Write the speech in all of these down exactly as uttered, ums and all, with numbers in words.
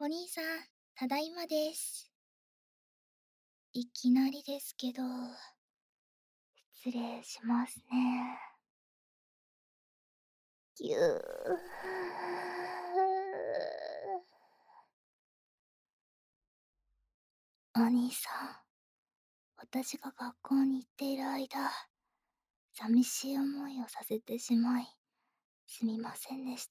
お兄さん、ただいまです。いきなりですけど、失礼しますね。ぎゅー。お兄さん、私が学校に行っている間、寂しい思いをさせてしまい、すみませんでした。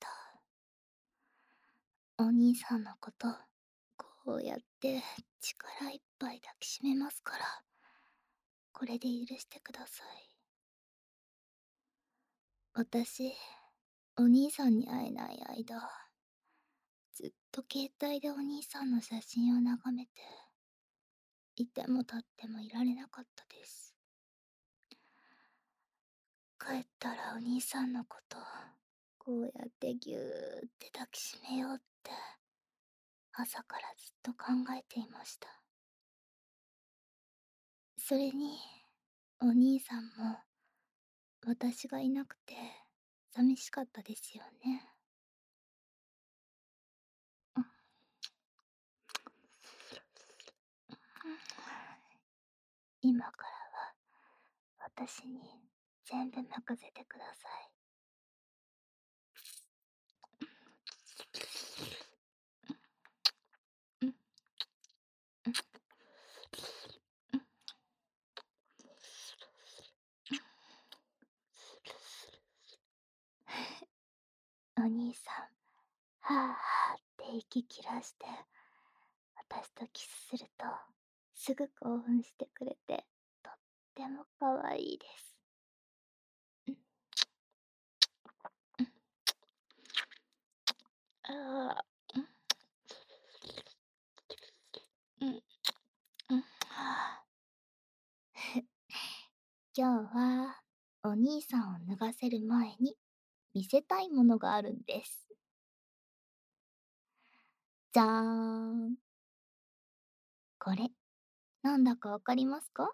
お兄さんのこと、こうやって力いっぱい抱きしめますから、これで許してください。私、お兄さんに会えない間、ずっと携帯でお兄さんの写真を眺めて、いても立ってもいられなかったです。帰ったらお兄さんのこと、こうやってぎゅーって抱きしめようって、朝からずっと考えていました。それに、お兄さんも、私がいなくて、寂しかったですよね。今からは、私に全部任せてください。お兄さん、はぁはぁって息切らして、私とキスすると、すぐ興奮してくれて、とっても可愛いです。ああ、うん、うん、うん、今日は、お兄さんを脱がせる前に、見せたいものがあるんです。じゃーん。これ、なんだかわかりますか？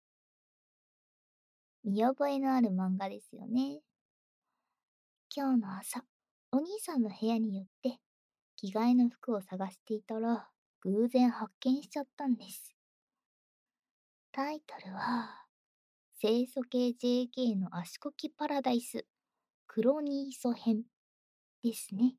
見覚えのある漫画ですよね。今日の朝、お兄さんの部屋に寄って、着替えの服を探していたら、偶然発見しちゃったんです。タイトルは、清楚系 ジェーケー の足こきパラダイス、クロニーソ編ですね。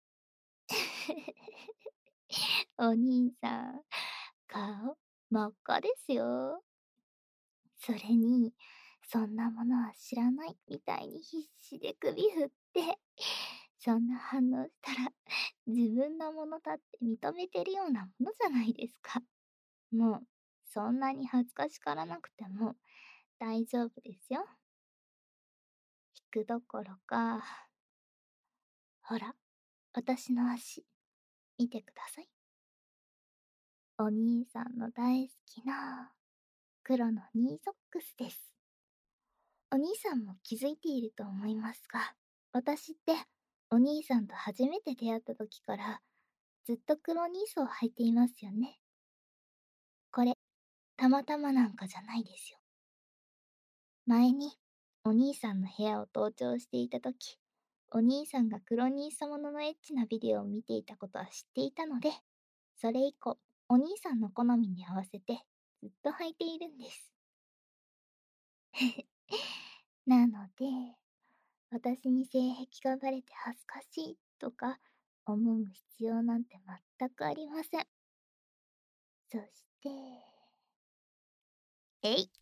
お兄さん、顔、真っ赤ですよ。それに、そんなものは知らないみたいに必死で首振って、そんな反応したら、自分のものだって認めてるようなものじゃないですか。もう、そんなに恥ずかしがらなくても大丈夫ですよ。引くどころか、ほら、私の足、見てください。お兄さんの大好きな黒のニーソックスです。お兄さんも気づいていると思いますが、私ってお兄さんと初めて出会った時からずっと黒ニーソを履いていますよね。これ、たまたまなんかじゃないですよ。前にお兄さんの部屋を登頂していた時、お兄さんが黒ニーソもののエッチなビデオを見ていたことは知っていたので、それ以降、お兄さんの好みに合わせてずっと履いているんです。なので、私に性癖がバレて恥ずかしいとか思う必要なんて全くありません。そして、えい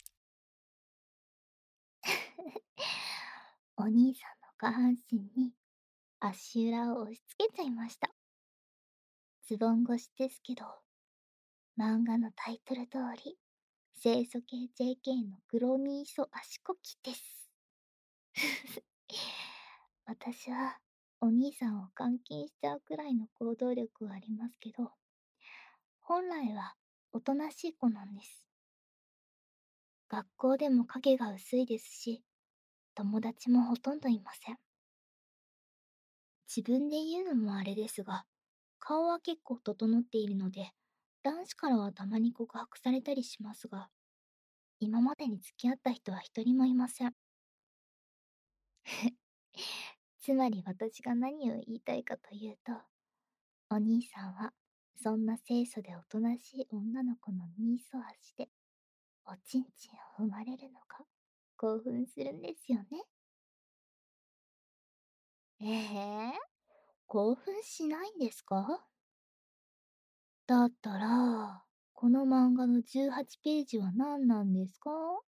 お兄さんの下半身に足裏を押し付けちゃいました。ズボン越しですけど、漫画のタイトル通り、清楚系 ジェーケー の黒ニーソ足こきです。私はお兄さんを監禁しちゃうくらいの行動力はありますけど、本来はおとなしい子なんです。学校でも影が薄いですし、友達もほとんどいません。自分で言うのもあれですが、顔は結構整っているので、男子からはたまに告白されたりしますが、今までに付き合った人は一人もいません。つまり私が何を言いたいかというと、お兄さんはそんな清楚でおとなしい女の子のニーソ足でおちんちんを踏まれるのが興奮するんですよね。ええ、興奮しないんですか？だったら、この漫画のじゅうはちページは何なんですか？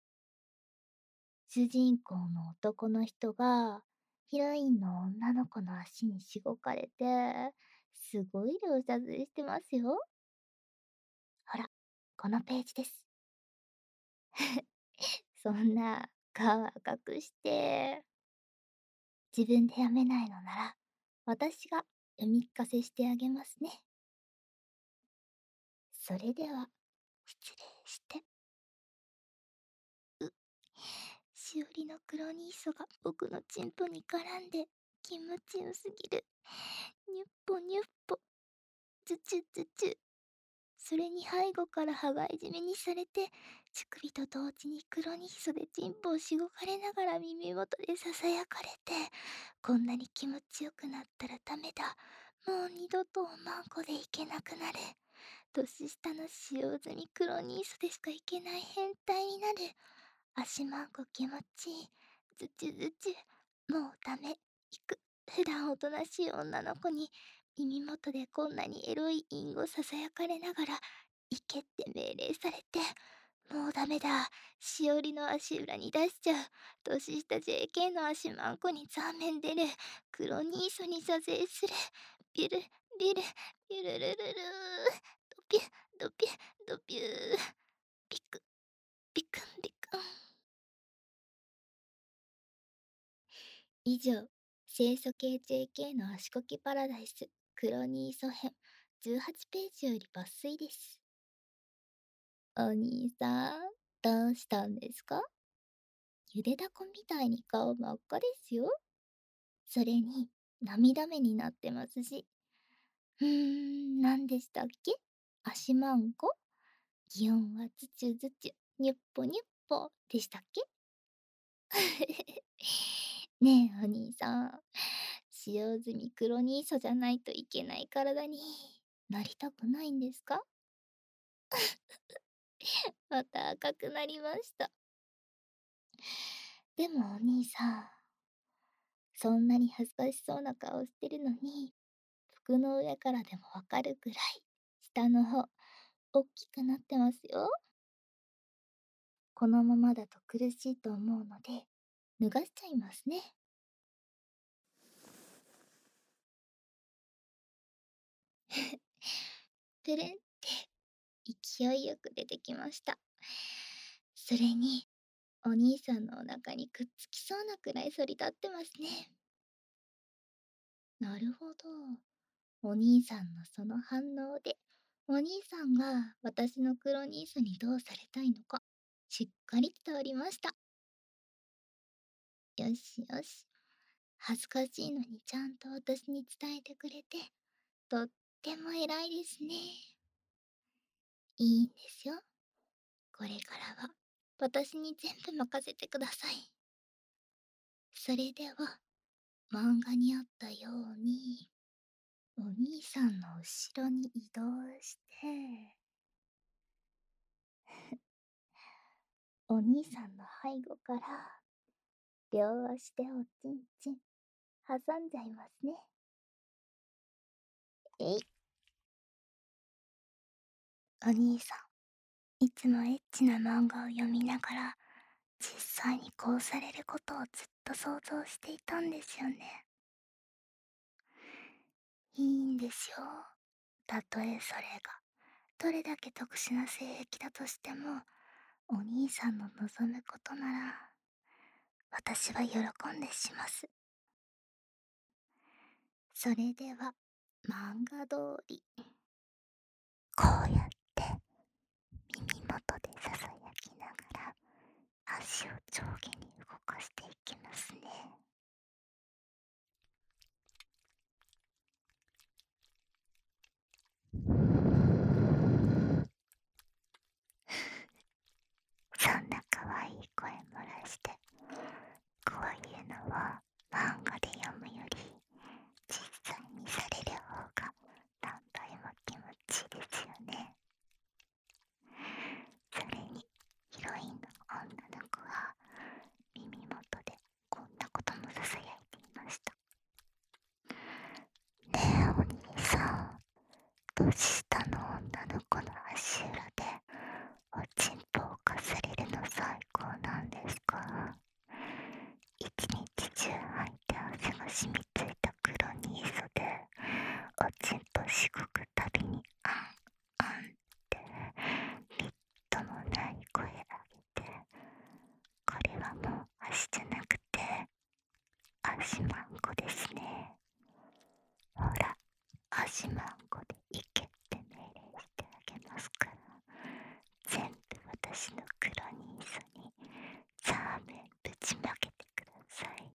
主人公の男の人が、ヒロインの女の子の足にしごかれて、すごい描写ずしてますよ。ほら、このページです。そんな、皮隠して、自分で読めないのなら、私が読み聞かせしてあげますね。それでは、失礼して。う、しおりの黒ニーソが僕のチンポに絡んで気持ちよすぎる。にゅっぽにゅっぽ、ズチュズチュ。それに背後から羽交い締めにされて、乳首と同時に黒ニーソでチンポをしごかれながら耳元でささやかれて、こんなに気持ちよくなったらダメだ。もう二度とおまんこでいけなくなる。年下の使用済み黒ニーソでしかいけない変態になる。足まんこ気持ちいい。ずちゅずちゅ。もうダメ。行く。普段おとなしい女の子に耳元でこんなにエロい隠語ささやかれながら行けって命令されて、もうダメだ。しおりの足裏に出しちゃう。年下 ジェーケー の足まんこにザーメン出る。黒ニーソに射精する。ビュルビュルビュルルルルー。ドピュドピュドピュー。ピクピクンピクン。以上、清楚系 ジェーケー の足こきパラダイス黒ニーソ編じゅうはちページより抜粋です。お兄さん、どうしたんですか？ゆでだこみたいに顔真っ赤ですよ。それに、涙目になってますし。うーん、何でしたっけ？足まんこ？擬音はズチュズチュ、ニュッポニュッポでしたっけ？ねえ、お兄さん。使用済み黒ニーソじゃないといけない体になりたくないんですか？また赤くなりました。でもお兄さん、そんなに恥ずかしそうな顔してるのに、服の上からでもわかるくらい、下の方、おっきくなってますよ。このままだと苦しいと思うので、脱がしちゃいますね。プルンって勢いよく出てきました。それに、お兄さんのお腹にくっつきそうなくらい反り立ってますね。なるほど。お兄さんのその反応で、お兄さんが私の黒兄さんにどうされたいのか、しっかり伝わりました。よしよし。恥ずかしいのにちゃんと私に伝えてくれて、とっても偉いですね。いいんですよ。これからは私に全部任せてください。それでは、漫画にあったように、お兄さんの後ろに移動して、お兄さんの背後から、両足でおちんちん、挟んじゃいますね。えい。お兄さん、いつもエッチな漫画を読みながら、実際にこうされることをずっと想像していたんですよね。いいんですよ。たとえそれが、どれだけ特殊な性癖だとしても、お兄さんの望むことなら、私は喜んでします。それでは、漫画通り、こうやって耳元でささやきながら足を上下に動かしていきますね。そんな可愛い声漏らして、こういうのは漫画で読むより実際にされる方が何倍も気持ち足まんこですね。ほら、足まんこで行けって命令してあげますから、全部私の黒ニーソにザーメンぶちまけてください。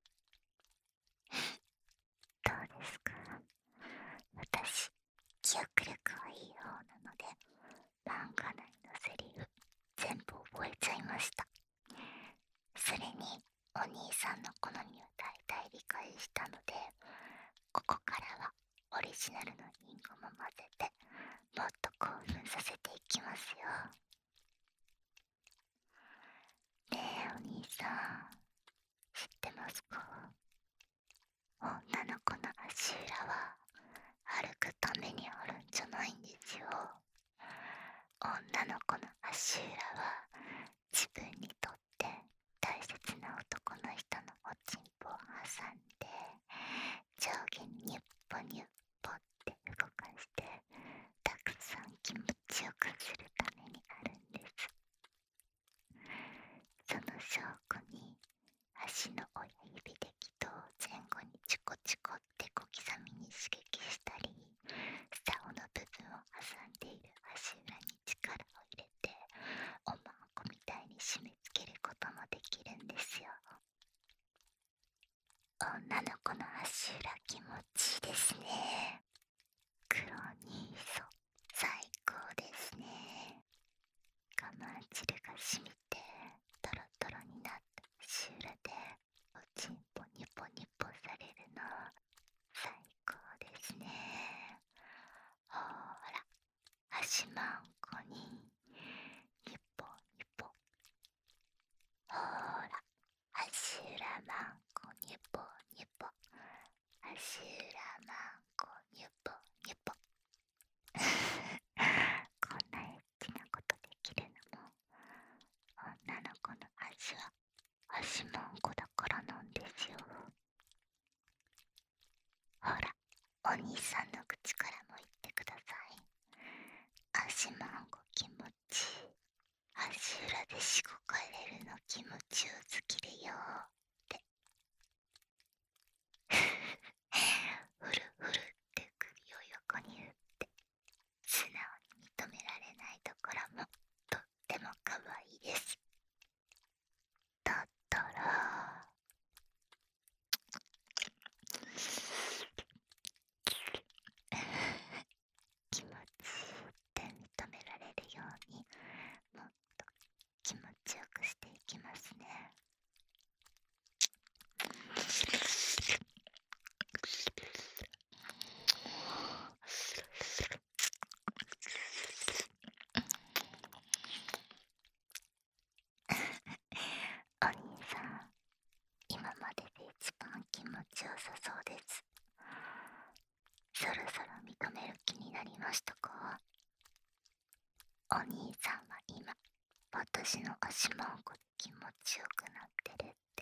どうですか？私、記憶力はいい方なので、漫画内のセリフ全部覚えちゃいました。それにお兄さんの好みを大体理解したので、ここからはオリジナルのリンゴも混ぜてもっと興奮させていきますよ。ねえお兄さん、知ってますか？女の子の足裏は歩くためにあるんじゃないんですよ。女の子の足裏は自分にとって大切な男の人のおちんぽを挟んで上下にニュッポニュッポって動かしてたくさん気持ちよくするためにあるんです。その証拠に足の親指で気道を前後にチコチコって小刻みに刺激したり、竿の部分を挟んでいる足裏に力を入れておまんこみたいに締め付けることもできるんですよ。女の子の足裏気持ちいいですね。黒ニーソ最高ですね。我慢汁が染みてトロトロになった足裏でおちんぽニポニポされるの最高ですね。ほーら、足まんこにニポニポ、ほーら、足裏まんこニポニポ、足裏まんこニポニポこんなエッチなことできるのも女の子の足は足まんこだからなんですよ。ほら、お兄さんの口からも言ってください。足まんこ気持ちいい、足裏でしごかれるの気持ちよすぎるよってふるふるって首を横に振って素直に認められないところもとっても可愛いです。だったら気持ちいいって認められるようにもっと気持ちよくしていきますね。お兄さん、今までで一番気持ちよさそうです。そろそろ認める気になりましたか？お兄さんは今私の足まんこで気持ちよくなってるって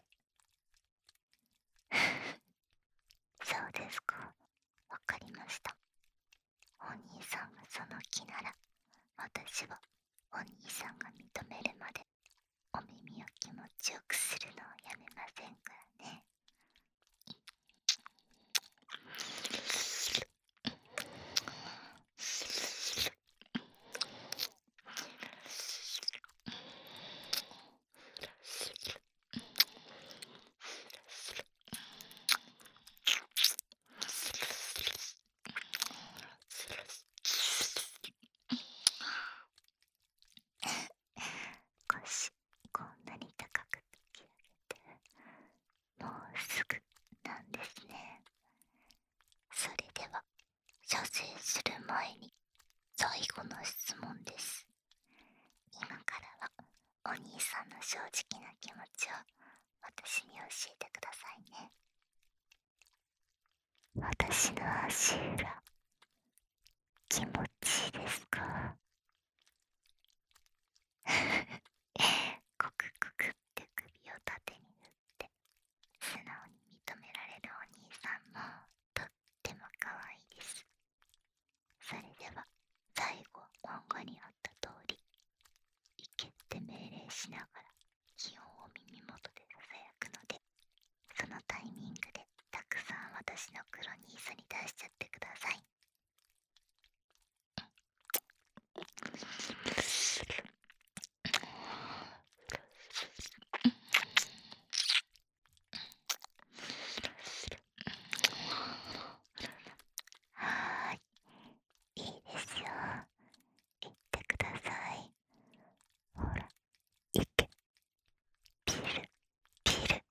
そうですか、わかりました。お兄さんがその気なら私はお兄さんが認めるまでお耳を気持ちよくするのをやめませんからね。腰こんなに高く突き上げてもうすぐなんですね。それでは射精する前に最後の質問です。今からはお兄さんの正直な気持ちを私に教えてくださいね。私の足裏気持ちいいですか？コクコクって首を縦に振って素直に認められるお兄さんもとっても可愛いです。それでは最後漫画にあった通り行けって命令しながら気温を耳元でささやくので、そのタイミングで私の黒ニーサに出しちゃってください。はーい、いいですよ。言ってください。ほら、いけ。ピル、ピル、ピルルルル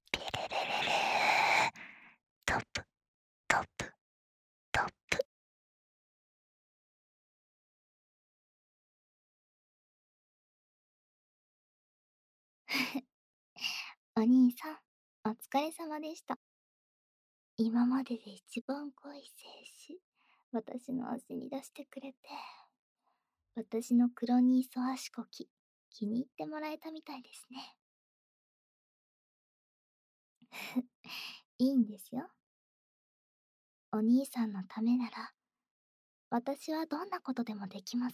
ー。トップ、トップ、トップ。お兄さん、お疲れ様でした。今までで一番濃い精子、私の足に出してくれて、私の黒ニーソ足こき、気に入ってもらえたみたいですね。いいんですよ。お兄さんのためなら、私はどんなことでもできます。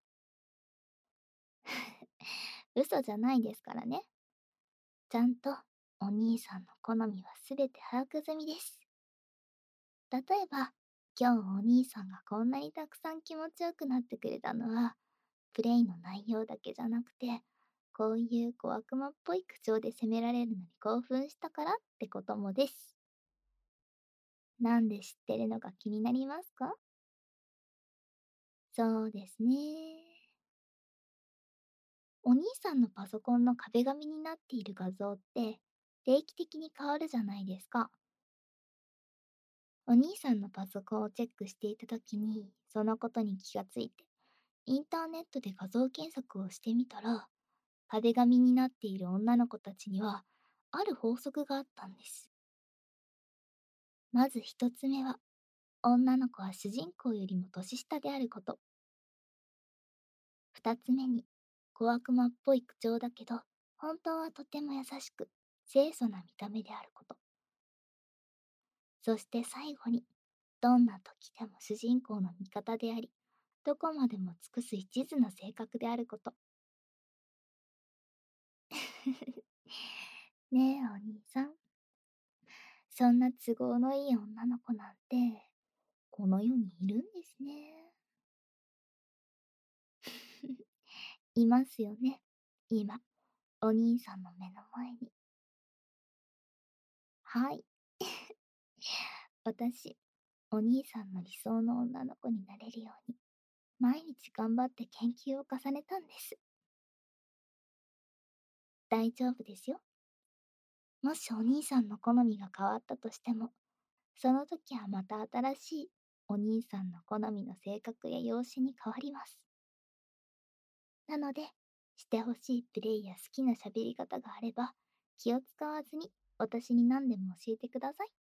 嘘じゃないですからね。ちゃんとお兄さんの好みはすべて把握済みです。例えば、今日お兄さんがこんなにたくさん気持ちよくなってくれたのは、プレイの内容だけじゃなくて、こういう小悪魔っぽい口調で責められるのに興奮したからってこともです。なんで知ってるのか気になりますか？そうですね。お兄さんのパソコンの壁紙になっている画像って定期的に変わるじゃないですか。お兄さんのパソコンをチェックしていた時にそのことに気がついてインターネットで画像検索をしてみたら壁紙になっている女の子たちにはある法則があったんです。まず一つ目は女の子は主人公よりも年下であること。二つ目に小悪魔っぽい口調だけど本当はとても優しく清楚な見た目であること。そして最後にどんな時でも主人公の味方でありどこまでも尽くす一途な性格であること。ねえお兄さん、そんな都合のいい女の子なんてこの世にいるんですね。いますよね、今お兄さんの目の前に。はい。私、お兄さんの理想の女の子になれるように、毎日頑張って研究を重ねたんです。大丈夫ですよ。もしお兄さんの好みが変わったとしても、その時はまた新しいお兄さんの好みの性格や容姿に変わります。なので、してほしいプレイや好きな喋り方があれば、気を使わずに私に何でも教えてください。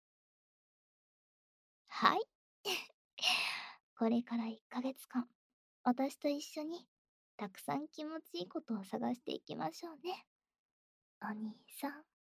はい。これからいっかげつかん、私と一緒にたくさん気持ちいいことを探していきましょうね。お兄さん。